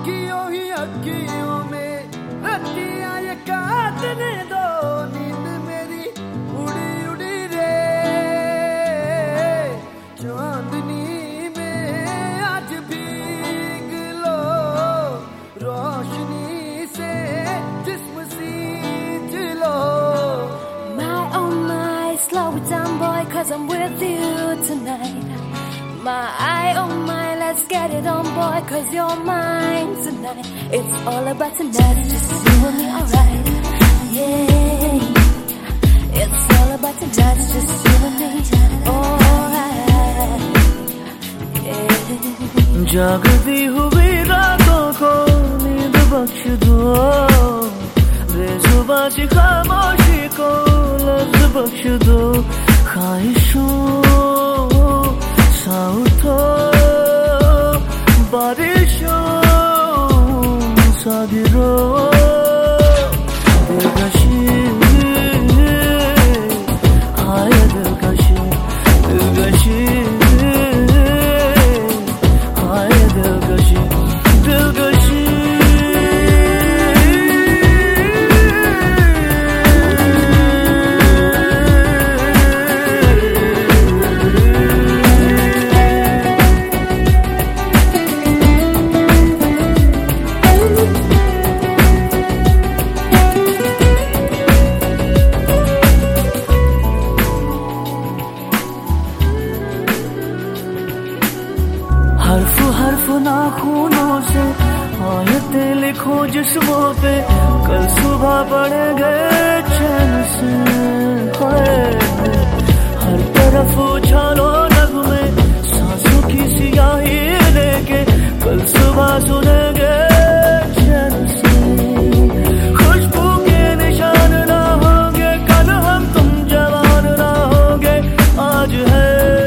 अखियों ही अखियों में रतियां ये काटने दो, नींद मेरी उड़ी उड़ी रे। चांदनी में आज भीग लो, रोशनी से जिस्म सींच लो। My oh my, slow it down boy, 'cause I'm with you tonight. My oh my, let's get it on boy, 'cause you're mine tonight. It's all about tonight, just you and me, alright. Yeah, it's all about tonight, just you and me, alright. Yeah. जागती हुई रातों को नींद बख्श दो, बेजुबां सी खामोशी को लफ्ज बख्श दो। ख्वाहिशों सा उठो, बारिशों सा गिरो। दिलकशी हाय दिलकशी, दिलकशी हाय दिलकशी, दिलकशी। हर्फ हर्फ नाखूनों से आयतें लिखो जिस्मों पे, कल सुबह पढ़ेंगे चैन से। हर तरफ उछालो नगमे सांसों की सियाही लेके, कल सुबह सुनेंगे चैन से। खुशबू के निशान ना होंगे कल हम, तुम जवान ना होंगे आज है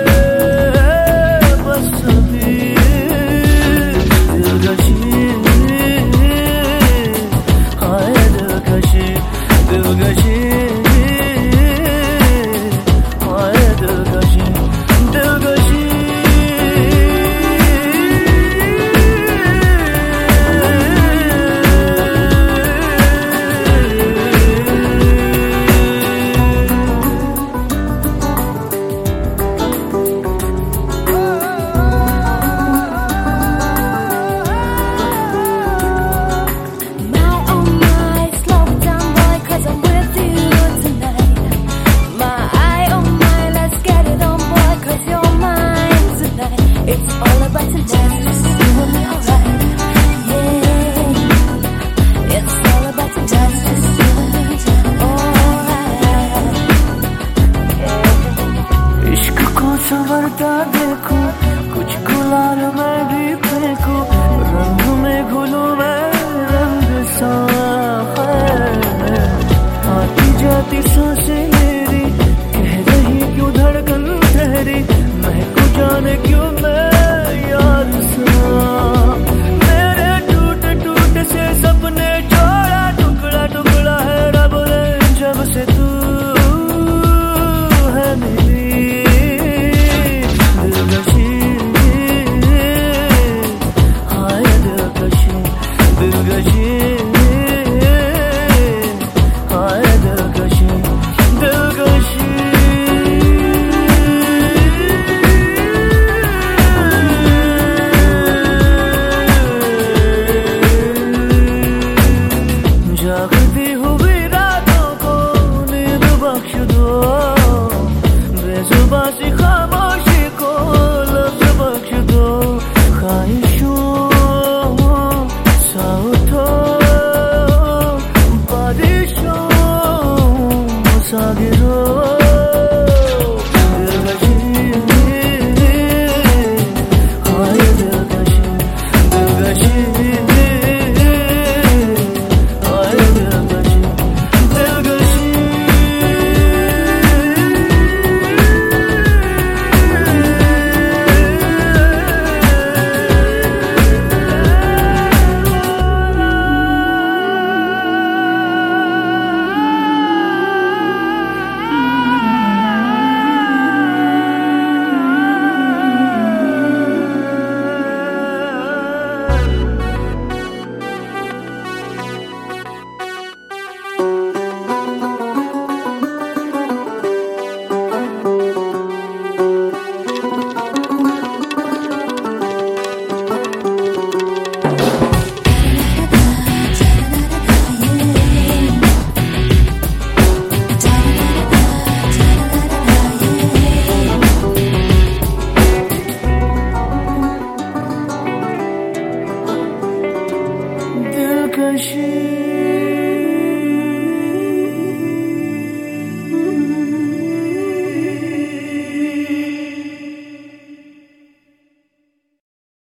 संवरता देखो, कुछ गुलाल मैं भी फेंकू, रंग में घुलू मैं रंग सा। आती जाती सांसें मेरी कह रही क्यों धड़कन ठहरी, महकू जाने क्यों मैं यार सा। मेरे टूट टूट से सपने छोड़ा, टुकड़ा टुकड़ा है रब ने जब से तू है मेरी। दिलकशी हाय दिलकशी, दिल दिलकश